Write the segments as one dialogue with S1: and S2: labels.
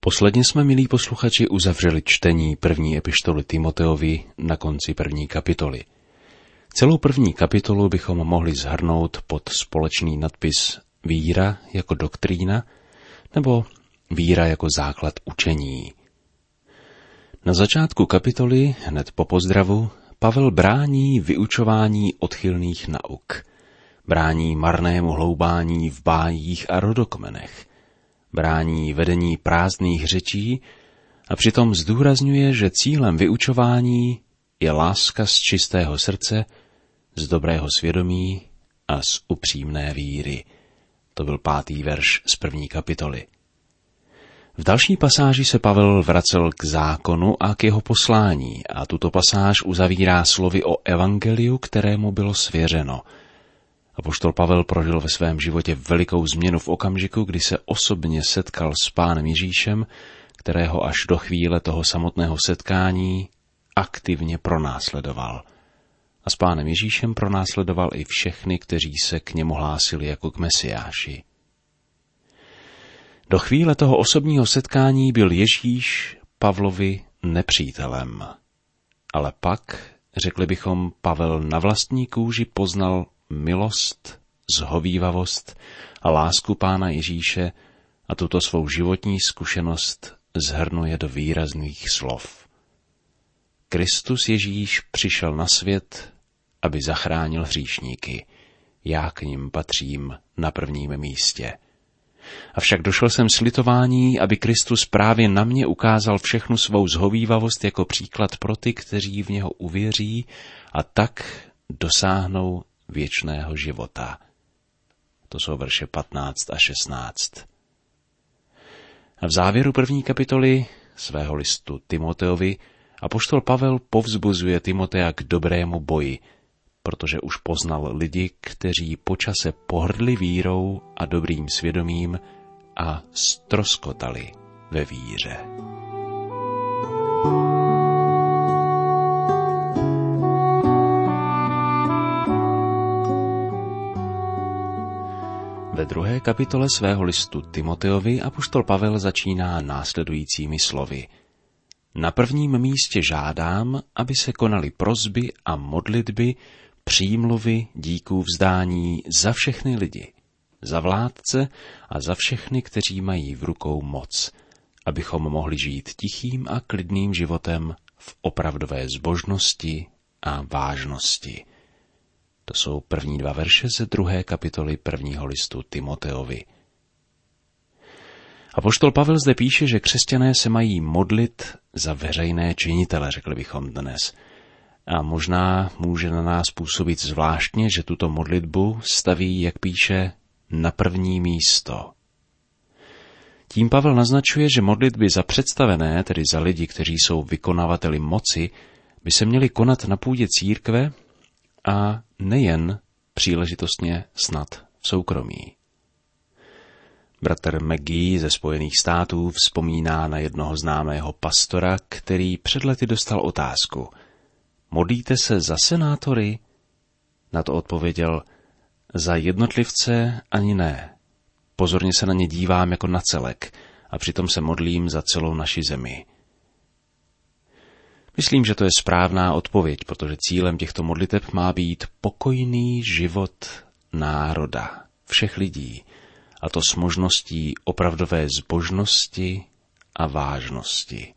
S1: Posledně jsme, milí posluchači, uzavřeli čtení první epištoly Timoteovi na konci první kapitoly. Celou první kapitolu bychom mohli shrnout pod společný nadpis Víra jako doktrína nebo Víra jako základ učení. Na začátku kapitoly, hned po pozdravu, Pavel brání vyučování odchylných nauk. Brání marnému hloubání v bájích a rodokmenech. Brání vedení prázdných řečí a přitom zdůrazňuje, že cílem vyučování je láska z čistého srdce, z dobrého svědomí a z upřímné víry. To byl 5. verš z první kapitoly. V další pasáži se Pavel vracel k zákonu a k jeho poslání a tuto pasáž uzavírá slovy o evangeliu, kterému bylo svěřeno. Apoštol Pavel prožil ve svém životě velikou změnu v okamžiku, kdy se osobně setkal s Pánem Ježíšem, kterého až do chvíle toho samotného setkání aktivně pronásledoval. A s Pánem Ježíšem pronásledoval i všechny, kteří se k němu hlásili jako k Mesiáši. Do chvíle toho osobního setkání byl Ježíš Pavlovi nepřítelem. Ale pak, řekli bychom, Pavel na vlastní kůži poznal milost, zhovívavost a lásku Pána Ježíše a tuto svou životní zkušenost zhrnuje do výrazných slov. Kristus Ježíš přišel na svět, aby zachránil hříšníky. Já k nim patřím na prvním místě. Avšak došel jsem s litování, aby Kristus právě na mě ukázal všechnu svou zhovívavost jako příklad pro ty, kteří v něho uvěří a tak dosáhnou věčného života. To jsou verše 15 a 16. A v závěru první kapitoly svého listu Timoteovi apoštol Pavel povzbuzuje Timotea k dobrému boji, protože už poznal lidi, kteří po čase pohrdli vírou a dobrým svědomím a ztroskotali ve víře. Ve 2. kapitole svého listu Timoteovi apoštol Pavel začíná následujícími slovy. Na prvním místě žádám, aby se konaly prosby a modlitby, přímluvy, díků vzdání za všechny lidi, za vládce a za všechny, kteří mají v rukou moc, abychom mohli žít tichým a klidným životem v opravdové zbožnosti a vážnosti. To jsou první 2 verše ze 2. kapitoly 1. listu Timoteovi. Apoštol Pavel zde píše, že křesťané se mají modlit za veřejné činitele, řekli bychom dnes. A možná může na nás působit zvláštně, že tuto modlitbu staví, jak píše, na první místo. Tím Pavel naznačuje, že modlitby za představené, tedy za lidi, kteří jsou vykonavateli moci, by se měly konat na půdě církve a nejen příležitostně snad v soukromí. Bratr McGee ze Spojených států vzpomíná na jednoho známého pastora, který před lety dostal otázku: modlíte se za senátory? Na to odpověděl: za jednotlivce ani ne. Pozorně se na ně dívám jako na celek a přitom se modlím za celou naši zemi. Myslím, že to je správná odpověď, protože cílem těchto modliteb má být pokojný život národa, všech lidí, a to s možností opravdové zbožnosti a vážnosti.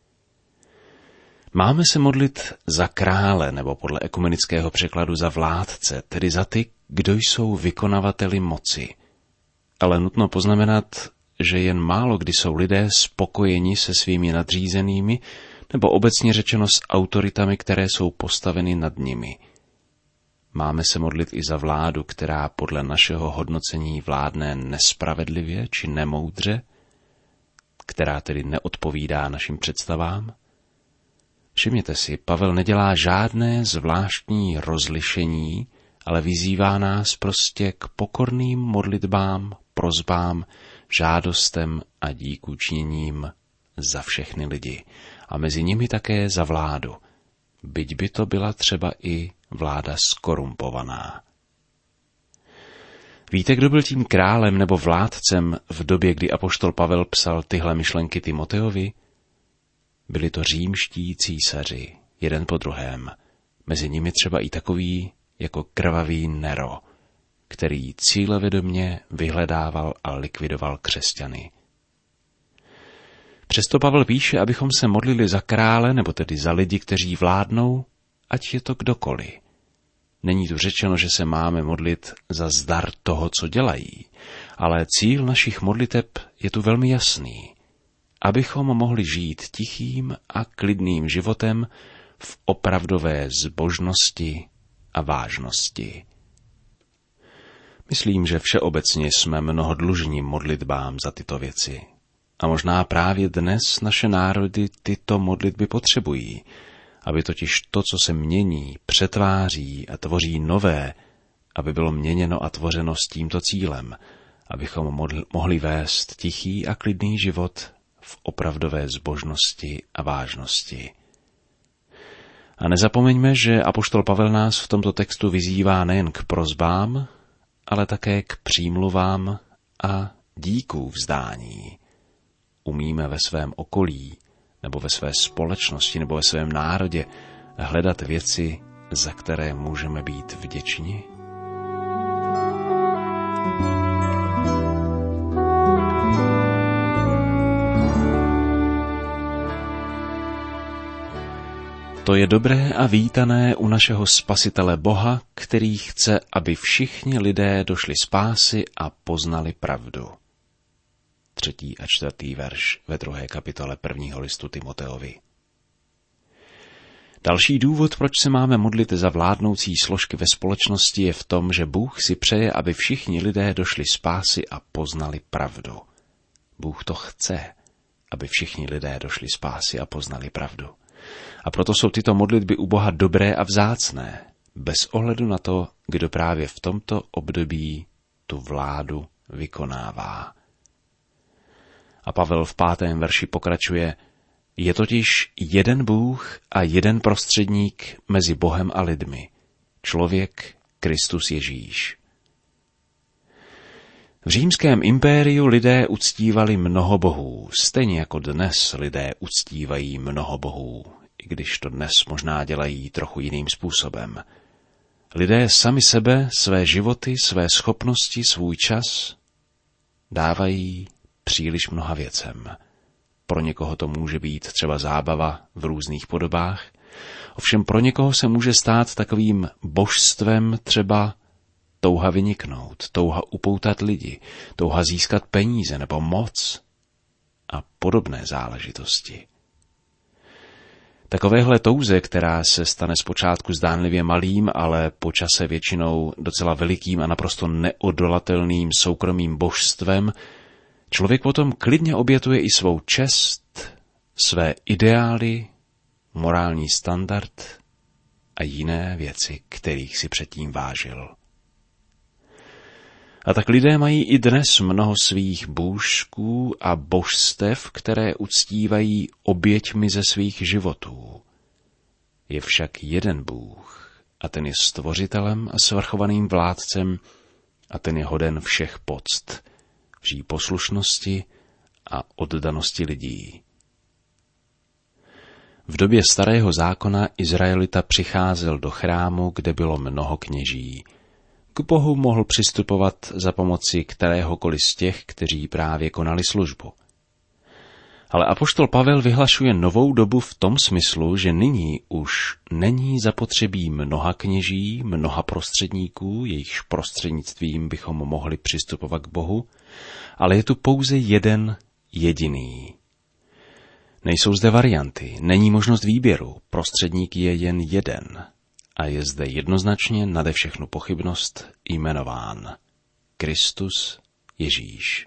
S1: Máme se modlit za krále, nebo podle ekumenického překladu za vládce, tedy za ty, kdo jsou vykonavateli moci. Ale nutno poznamenat, že jen málo kdy jsou lidé spokojeni se svými nadřízenými, nebo obecně řečeno s autoritami, které jsou postaveny nad nimi. Máme se modlit i za vládu, která podle našeho hodnocení vládne nespravedlivě či nemoudře, která tedy neodpovídá našim představám. Všimněte si, Pavel nedělá žádné zvláštní rozlišení, ale vyzývá nás prostě k pokorným modlitbám, prosbám, žádostem a díkučiněním za všechny lidi a mezi nimi také za vládu, byť by to byla třeba i vláda skorumpovaná. Víte, kdo byl tím králem nebo vládcem v době, kdy apoštol Pavel psal tyhle myšlenky Timoteovi? Byli to římští císaři, jeden po druhém. Mezi nimi třeba i takový jako krvavý Nero, který cílevědomě vyhledával a likvidoval křesťany. Přesto Pavel píše, abychom se modlili za krále, nebo tedy za lidi, kteří vládnou, ať je to kdokoliv. Není tu řečeno, že se máme modlit za zdar toho, co dělají, ale cíl našich modliteb je tu velmi jasný. Abychom mohli žít tichým a klidným životem v opravdové zbožnosti a vážnosti. Myslím, že všeobecně jsme mnoho dlužní modlitbám za tyto věci. A možná právě dnes naše národy tyto modlitby potřebují, aby totiž to, co se mění, přetváří a tvoří nové, aby bylo měněno a tvořeno s tímto cílem, abychom mohli vést tichý a klidný život v opravdové zbožnosti a vážnosti. A nezapomeňme, že apoštol Pavel nás v tomto textu vyzývá nejen k prosbám, ale také k přímluvám a díků vzdání. Umíme ve svém okolí, nebo ve své společnosti, nebo ve svém národě hledat věci, za které můžeme být vděční? To je dobré a vítané u našeho Spasitele Boha, který chce, aby všichni lidé došli spásy a poznali pravdu. 3. a 4. verš ve 2. kapitole 1. listu Timoteovi. Další důvod, proč se máme modlit za vládnoucí složky ve společnosti, je v tom, že Bůh si přeje, aby všichni lidé došli spásy a poznali pravdu. Bůh to chce, aby všichni lidé došli spásy a poznali pravdu. A proto jsou tyto modlitby u Boha dobré a vzácné, bez ohledu na to, kdo právě v tomto období tu vládu vykonává. A Pavel v 5. verši pokračuje, je totiž jeden Bůh a jeden prostředník mezi Bohem a lidmi, člověk Kristus Ježíš. V římském impériu lidé uctívali mnoho bohů, stejně jako dnes lidé uctívají mnoho bohů, i když to dnes možná dělají trochu jiným způsobem. Lidé sami sebe, své životy, své schopnosti, svůj čas dávají příliš mnoha věcem. Pro někoho to může být třeba zábava v různých podobách, ovšem pro někoho se může stát takovým božstvem třeba touha vyniknout, touha upoutat lidi, touha získat peníze nebo moc a podobné záležitosti. Takovéhle touze, která se stane zpočátku zdánlivě malým, ale po čase většinou docela velikým a naprosto neodolatelným soukromým božstvem, člověk potom klidně obětuje i svou čest, své ideály, morální standard a jiné věci, kterých si předtím vážil. A tak lidé mají i dnes mnoho svých bůžků a božstev, které uctívají oběťmi ze svých životů. Je však jeden Bůh a ten je stvořitelem a svrchovaným vládcem a ten je hoden všech poct, vší poslušnosti a oddanosti lidí. V době Starého zákona Izraelita přicházel do chrámu, kde bylo mnoho kněží. K Bohu mohl přistupovat za pomoci kteréhokoliv z těch, kteří právě konali službu. Ale apoštol Pavel vyhlašuje novou dobu v tom smyslu, že nyní už není zapotřebí mnoha kněží, mnoha prostředníků, jejichž prostřednictvím bychom mohli přistupovat k Bohu, ale je tu pouze jeden jediný. Nejsou zde varianty, není možnost výběru, prostředník je jen jeden. A je zde jednoznačně nade všechnu pochybnost jmenován Kristus Ježíš.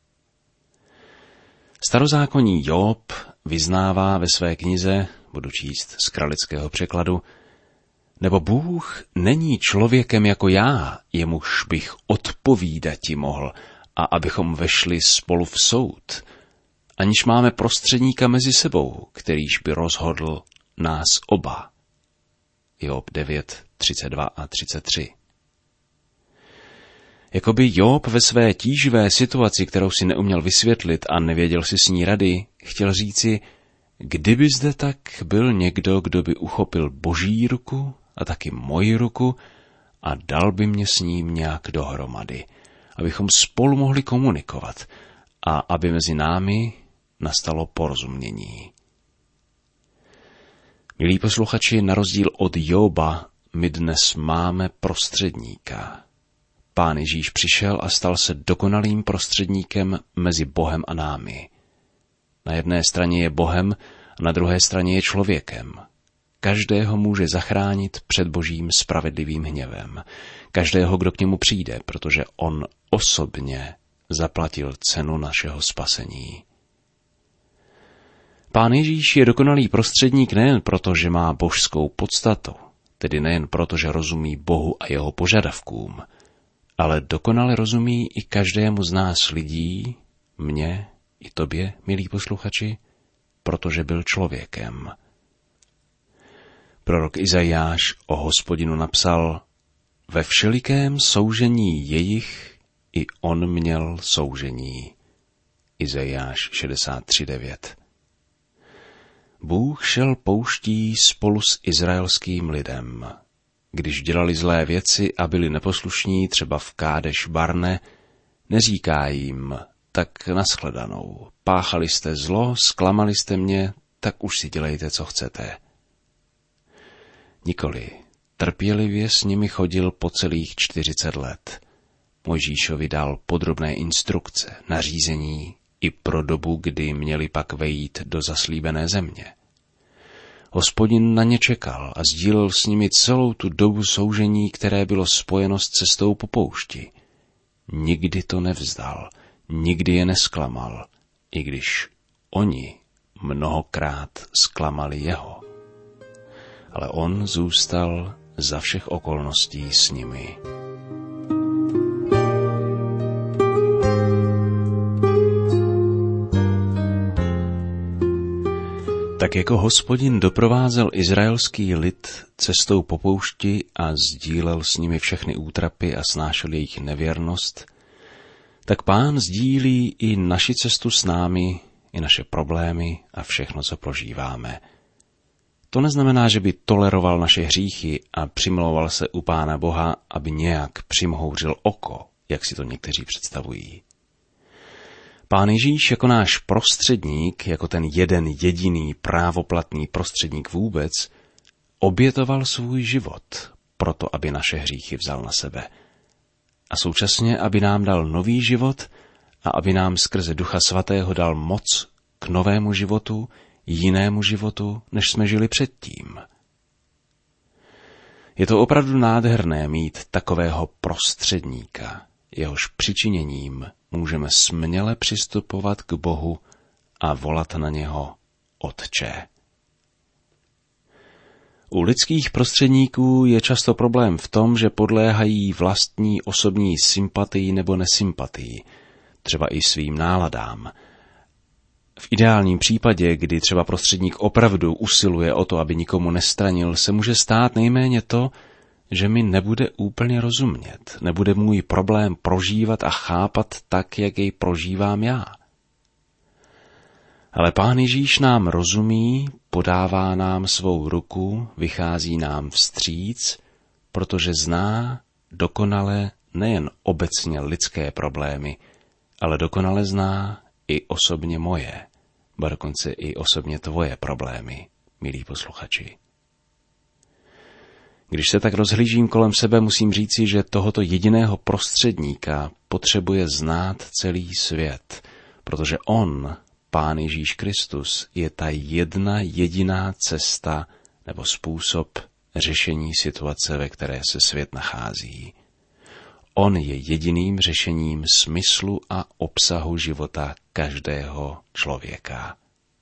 S1: Starozákonní Job vyznává ve své knize, budu číst z kralického překladu, nebo Bůh není člověkem jako já, jemuž bych odpovídati mohl, a abychom vešli spolu v soud, aniž máme prostředníka mezi sebou, kterýž by rozhodl nás oba. Job 9, 32 a 33. Jakoby Job ve své tíživé situaci, kterou si neuměl vysvětlit a nevěděl si s ní rady, chtěl říci, kdyby zde tak byl někdo, kdo by uchopil Boží ruku a taky moji ruku a dal by mě s ním nějak dohromady, abychom spolu mohli komunikovat a aby mezi námi nastalo porozumění. Milí posluchači, na rozdíl od Joba, my dnes máme prostředníka. Pán Ježíš přišel a stal se dokonalým prostředníkem mezi Bohem a námi. Na jedné straně je Bohem a na druhé straně je člověkem. Každého může zachránit před Božím spravedlivým hněvem. Každého, kdo k němu přijde, protože on osobně zaplatil cenu našeho spasení. Pán Ježíš je dokonalý prostředník nejen proto, že má božskou podstatu, tedy nejen proto, že rozumí Bohu a jeho požadavkům, ale dokonale rozumí i každému z nás lidí, mně i tobě, milí posluchači, protože byl člověkem. Prorok Izajáš o Hospodinu napsal: ve všelikém soužení jejich i on měl soužení. Izajáš 63:9. Bůh šel pouští spolu s izraelským lidem. Když dělali zlé věci a byli neposlušní, třeba v Kádeš Barne, neříká jim, tak nashledanou. Páchali jste zlo, zklamali jste mě, tak už si dělejte, co chcete. Nikoli, trpělivě s nimi chodil po celých 40 let. Mojžíšovi dal podrobné instrukce, nařízení i pro dobu, kdy měli pak vejít do zaslíbené země. Hospodin na ně čekal a sdílel s nimi celou tu dobu soužení, které bylo spojeno s cestou po poušti. Nikdy to nevzdal, nikdy je nesklamal, i když oni mnohokrát zklamali jeho. Ale on zůstal za všech okolností s nimi. Tak jako Hospodin doprovázel izraelský lid cestou po poušti a sdílel s nimi všechny útrapy a snášel jejich nevěrnost, tak Pán sdílí i naši cestu s námi, i naše problémy a všechno, co prožíváme. To neznamená, že by toleroval naše hříchy a přimlouval se u Pána Boha, aby nějak přimhouřil oko, jak si to někteří představují. Pán Ježíš jako náš prostředník, jako ten jeden jediný právoplatný prostředník vůbec, obětoval svůj život proto, aby naše hříchy vzal na sebe. A současně, aby nám dal nový život a aby nám skrze Ducha Svatého dal moc k novému životu, jinému životu, než jsme žili předtím. Je to opravdu nádherné mít takového prostředníka, jehož přičiněním můžeme směle přistupovat k Bohu a volat na něho Otče. U lidských prostředníků je často problém v tom, že podléhají vlastní osobní sympatii nebo nesympatii, třeba i svým náladám. V ideálním případě, kdy třeba prostředník opravdu usiluje o to, aby nikomu nestranil, se může stát nejméně to, že mi nebude úplně rozumět, nebude můj problém prožívat a chápat tak, jak jej prožívám já. Ale Pán Ježíš nám rozumí, podává nám svou ruku, vychází nám vstříc, protože zná dokonale nejen obecně lidské problémy, ale dokonale zná i osobně moje, ba dokonce i osobně tvoje problémy, milí posluchači. Když se tak rozhlížím kolem sebe, musím říci, že tohoto jediného prostředníka potřebuje znát celý svět, protože on, Pán Ježíš Kristus, je ta jedna jediná cesta nebo způsob řešení situace, ve které se svět nachází. On je jediným řešením smyslu a obsahu života každého člověka.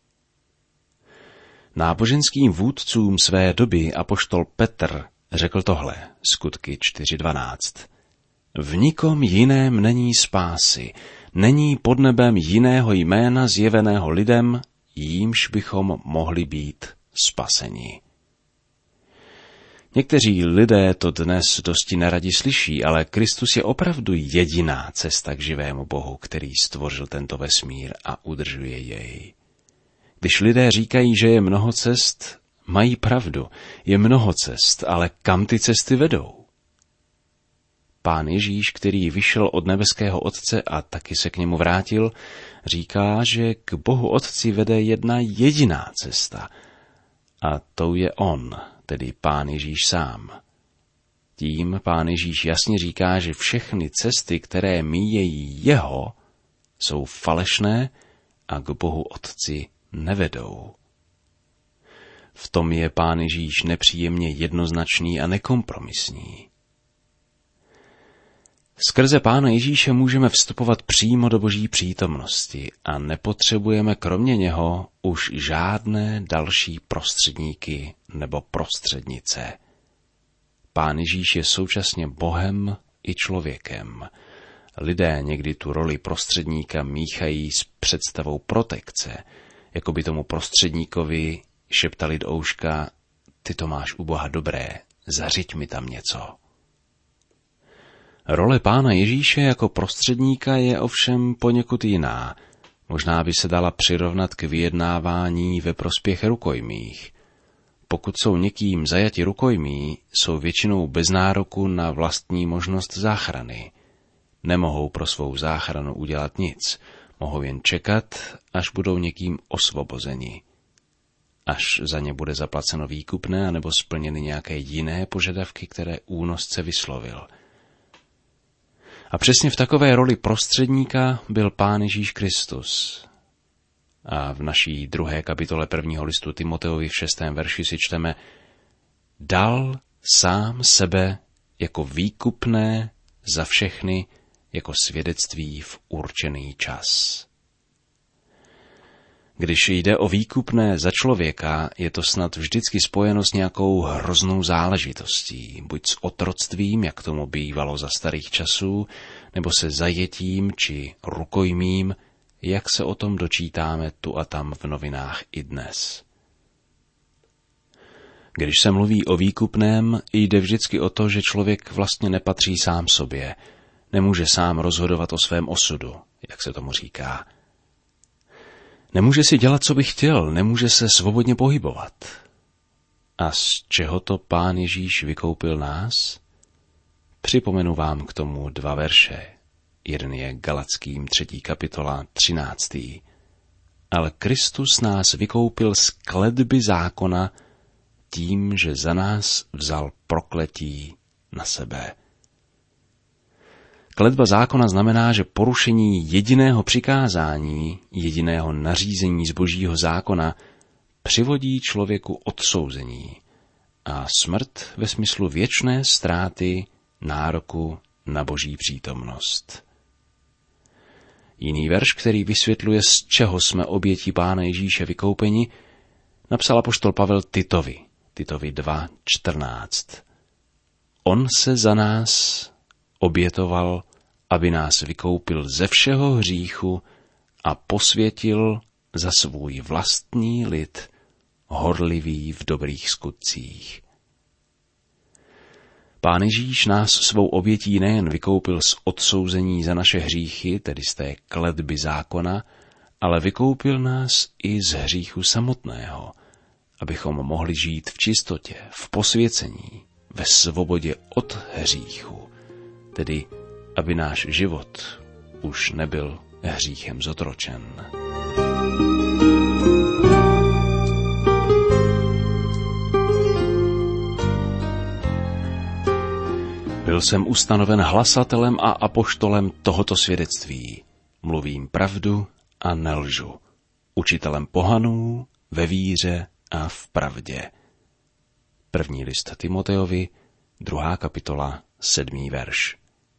S1: Náboženským vůdcům své doby apoštol Petr řekl tohle, Skutky 4.12. V nikom jiném není spásy, není pod nebem jiného jména zjeveného lidem, jímž bychom mohli být spaseni. Někteří lidé to dnes dosti neradi slyší, ale Kristus je opravdu jediná cesta k živému Bohu, který stvořil tento vesmír a udržuje jej. Když lidé říkají, že je mnoho cest, mají pravdu. Je mnoho cest, ale kam ty cesty vedou? Pán Ježíš, který vyšel od nebeského Otce a taky se k němu vrátil, říká, že k Bohu Otci vede jedna jediná cesta. A tou je on, tedy Pán Ježíš sám. Tím Pán Ježíš jasně říká, že všechny cesty, které míjejí jeho, jsou falešné a k Bohu Otci nevedou. V tom je Pán Ježíš nepříjemně jednoznačný a nekompromisní. Skrze Pána Ježíše můžeme vstupovat přímo do Boží přítomnosti a nepotřebujeme kromě něho už žádné další prostředníky nebo prostřednice. Pán Ježíš je současně Bohem i člověkem. Lidé někdy tu roli prostředníka míchají s představou protekce, jako by tomu prostředníkovi šeptali do ouška: ty to máš u Boha dobré, zařiď mi tam něco. Role Pána Ježíše jako prostředníka je ovšem poněkud jiná. Možná by se dala přirovnat k vyjednávání ve prospěch rukojmích. Pokud jsou někým zajati rukojmí, jsou většinou bez nároku na vlastní možnost záchrany. Nemohou pro svou záchranu udělat nic, mohou jen čekat, až budou někým osvobozeni. Až za ně bude zaplaceno výkupné anebo splněny nějaké jiné požadavky, které únosce vyslovil. A přesně v takové roli prostředníka byl Pán Ježíš Kristus. A v naší 2. kapitole 1. listu Timoteovi v 6. verši si čteme: dal sám sebe jako výkupné za všechny, jako svědectví v určený čas. Když jde o výkupné za člověka, je to snad vždycky spojeno s nějakou hroznou záležitostí, buď s otroctvím, jak tomu bývalo za starých časů, nebo se zajetím či rukojmím, jak se o tom dočítáme tu a tam v novinách i dnes. Když se mluví o výkupném, jde vždycky o to, že člověk vlastně nepatří sám sobě, nemůže sám rozhodovat o svém osudu, jak se tomu říká. Nemůže si dělat, co by chtěl, nemůže se svobodně pohybovat. A z čeho to Pán Ježíš vykoupil nás? Připomenu vám k tomu 2 verše. Jeden je Galackým 3. kapitola 13. Ale Kristus nás vykoupil z kletby zákona tím, že za nás vzal prokletí na sebe. Kletba zákona znamená, že porušení jediného přikázání, jediného nařízení z Božího zákona přivodí člověku odsouzení a smrt ve smyslu věčné ztráty nároku na Boží přítomnost. Jiný verš, který vysvětluje, z čeho jsme obětí Pána Ježíše vykoupeni, napsal apoštol Pavel Titovi 2:14. On se za nás obětoval, aby nás vykoupil ze všeho hříchu a posvětil za svůj vlastní lid, horlivý v dobrých skutcích. Pán Ježíš nás svou obětí nejen vykoupil z odsouzení za naše hříchy, tedy z té kletby zákona, ale vykoupil nás i z hříchu samotného, abychom mohli žít v čistotě, v posvěcení, ve svobodě od hříchu, tedy aby náš život už nebyl hříchem zotročen. Byl jsem ustanoven hlasatelem a apoštolem tohoto svědectví. Mluvím pravdu a nelžu. Učitelem pohanů ve víře a v pravdě. 1. list Timoteovi, 2. kapitola, 7. verš.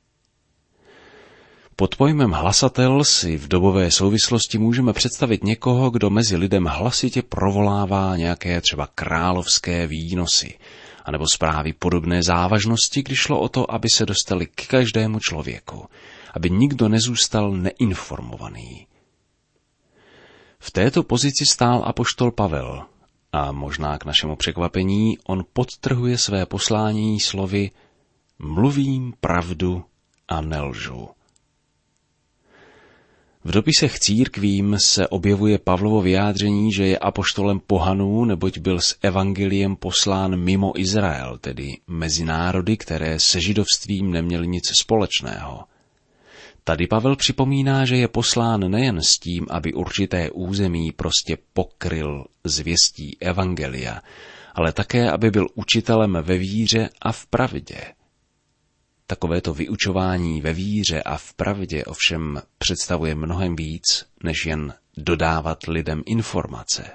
S1: Pod pojmem hlasatel si v dobové souvislosti můžeme představit někoho, kdo mezi lidem hlasitě provolává nějaké třeba královské výnosy, anebo zprávy podobné závažnosti, když šlo o to, aby se dostali k každému člověku, aby nikdo nezůstal neinformovaný. V této pozici stál apoštol Pavel A možná k našemu překvapení on podtrhuje své poslání slovy mluvím pravdu a nelžu. V dopisech církvím se objevuje Pavlovo vyjádření, že je apoštolem pohanů, neboť byl s evangeliem poslán mimo Izrael, tedy mezi národy, které se židovstvím neměly nic společného. Tady Pavel připomíná, že je poslán nejen s tím, aby určité území prostě pokryl zvěstí evangelia, ale také, aby byl učitelem ve víře a v pravdě. Takovéto vyučování ve víře a v pravdě ovšem představuje mnohem víc, než jen dodávat lidem informace.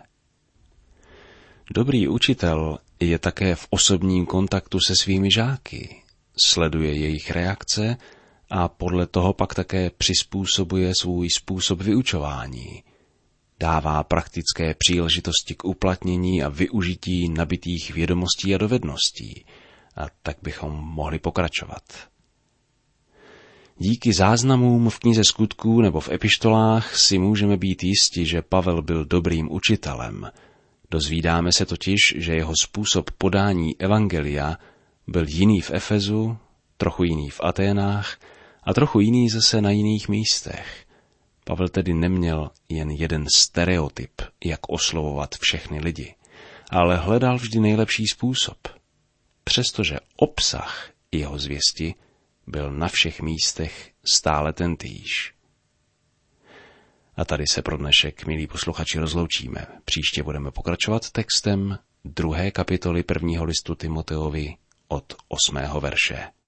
S1: Dobrý učitel je také v osobním kontaktu se svými žáky, sleduje jejich reakce a podle toho pak také přizpůsobuje svůj způsob vyučování. Dává praktické příležitosti k uplatnění a využití nabitých vědomostí a dovedností. A tak bychom mohli pokračovat. Díky záznamům v knize Skutků nebo v epištolách si můžeme být jisti, že Pavel byl dobrým učitelem. Dozvídáme se totiž, že jeho způsob podání evangelia byl jiný v Efezu, trochu jiný v Aténách a trochu jiný zase na jiných místech. Pavel tedy neměl jen jeden stereotyp, jak oslovovat všechny lidi, ale hledal vždy nejlepší způsob. Přestože obsah jeho zvěsti byl na všech místech stále tentýž. A tady se pro dnešek, milí posluchači, rozloučíme. Příště budeme pokračovat textem 2. kapitoly 1. listu Timoteovi od 8. verše.